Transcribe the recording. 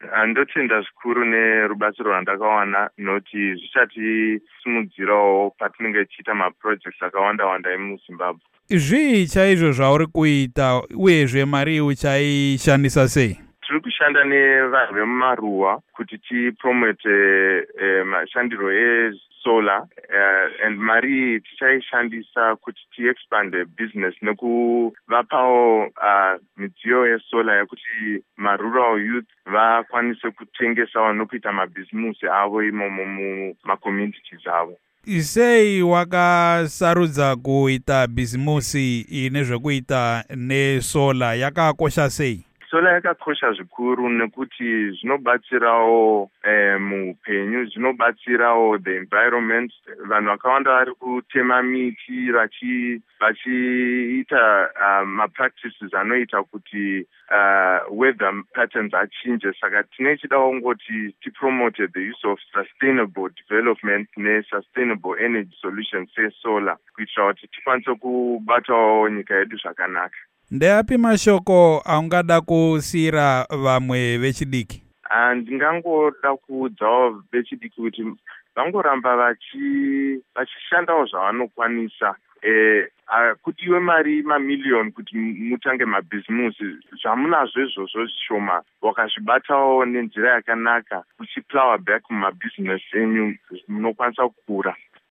Handotenda zvikuru nerubatsiro rwandakawana noti zvichatimudzirawo patinenge tichiita maprojects akawanda emuZimbabwe. Zvii chaizvo zvauri kuita uyezve mari uchaishandisa sei? Tiri kushanda nevanhu vemumaruwa kuti tipromote mashandiro esolar and mari tichaishandisa kuti tiexpande business nekuvapawo midziyo yesolar yekuti marural youth vakwanise kutengesawo nokuita mabhizimusi avo imomo mumakommunities avo. Sei wakasarudza kuita bhizimusi ine zvekuita nesolar? Yakakosha sei? Solar yakakosha zvikuru nekuti zvinobatsirawo muupenyu, zvinobatsirawo the environment. Vanhu vakawanda vari kutema miti vachiita mapractices anoita kuti weather patterns achinje. Saka tinechida ngoti tipromote the use of sustainable development ne-sustainable energy solutions sesolar kuitira kuti tikwanise kubatawo nyika yedu zvakanaka. Ndeapi mashoko aungada kusiyira vamwe vechidiki? Ndingangoda kuudzawo vechidiki kuti vangoramba vachishandawo zvavanokwanisa. Kudiwe mari mamiliyoni kuti mutange mabhizimusi, zvamunazvo izvozvo zvishoma wakazvibatawo nenzira yakanaka uchiplower back mumabhizinesi enyu munokwanisa kukura.